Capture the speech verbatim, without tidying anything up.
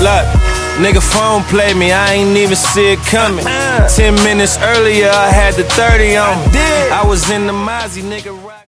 Look, nigga phone played me, I ain't even see it coming. Ten minutes earlier, I had the thirty on me. I was in the Mozzie, nigga.